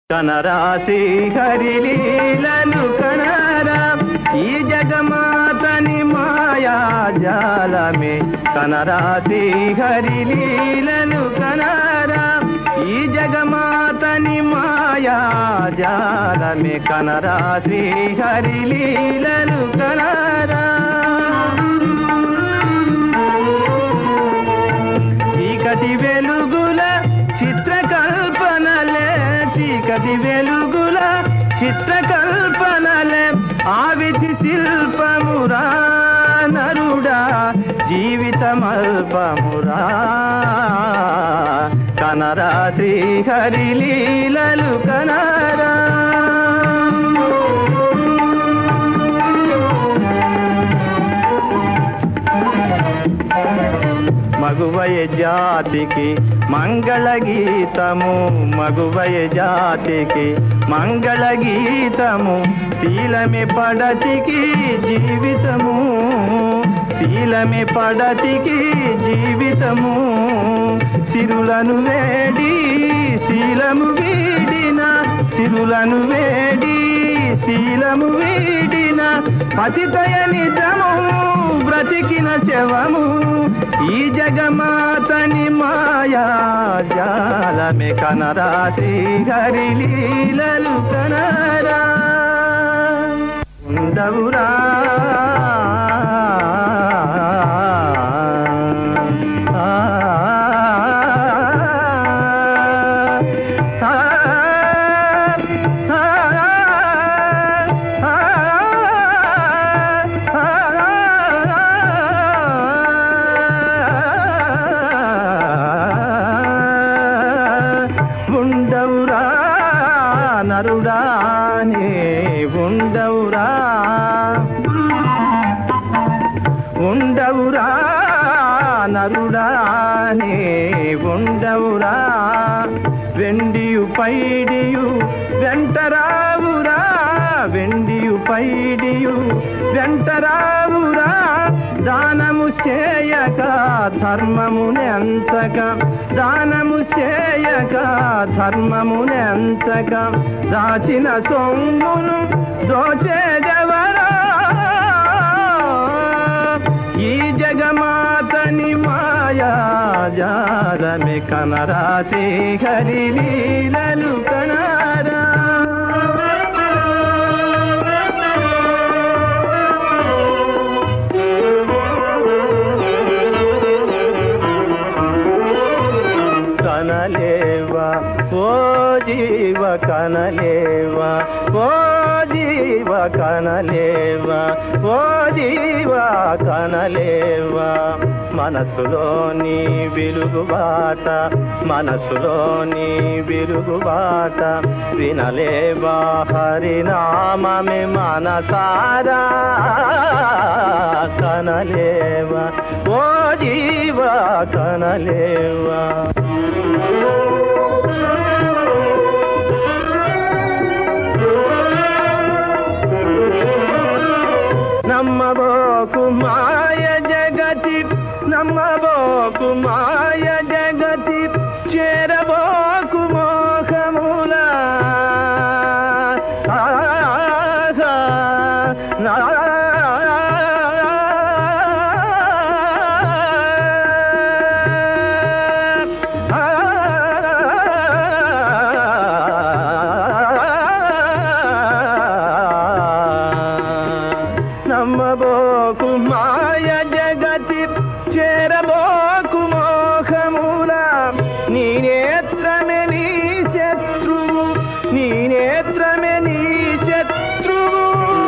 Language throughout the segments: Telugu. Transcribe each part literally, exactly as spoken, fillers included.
కనరాసి హరిలీలలు కనరా ఈ జగమాతని మాయా జాలమే కనరాసి హరిలీలలు కనరా ఈ జగమాతని మాయా జాలమే కనరాసి హరిలీలలు కనరా చీకటి వెలుగుల చిత్రకల్పనలే చీకటి వెలుగుల చిత్రకల్పనలే ఆవిధి శిల్పమురా నరుడా జీవితమల్పమురా కనరా శ్రీ హరిలీలలు కనరా మగువయ జాతికి మంగళ గీతము మగువయ జాతికి మంగళ గీతము శీలమే పడతికి జీవితము శీలమే పడతికి జీవితము సిరులను వేడి శీలము వీడిన సిరులను వేడి శీలము వీడిన పతితయ నిజము బ్రతికిన శవము ఈ జగమాతని మాయా జాలమే కనరా శ్రీ హరిలీలలు కనరా ఉండవురా ఉండవురా నరుడానే ఉండవురా ఉండవురా నరుడానే ఉండవురా వెండియు పైడియు వెంటరావురా వెండియు పైడియు వెంటరావురా దానము చేయక ధర్మముని అంతక దానము చేయక ధర్మముని అంతక దాచిన సొమ్మును దోచేదెవరా ఈ జగమాతని మాయా జాలమే కనరా శ్రీ హరిలీలలు కనరా కనలేవా ఓ జీవ కనలేవా ఓ జీవ కనలేవా ఓ జీవ కనలేవా మనసులోని వెలుగుబాట మనసులోని వెలుగుబాట వినలేవా హరినామమే మనసారా కనలేవా ఓ జీవ కనలేవా నమ్మబోకు మాయ జగతి నమ్మబోకు మాయ జగతి చేరబోకు మోహముల నమ్మబోకు మాయ జగతి చేరబోకు మోహముల నీ నేత్రమే నీ శత్రువు నీ నేత్రమే నీ శత్రువు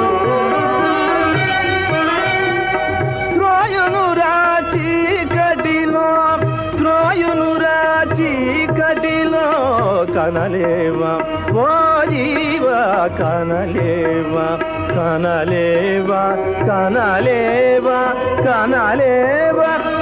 త్రోయును రాచి కటిలో త్రోయును రాచి కటిలో కనలేవా ఓ జీవ కనలేవా కనలేవా కనలేవా కనలేవా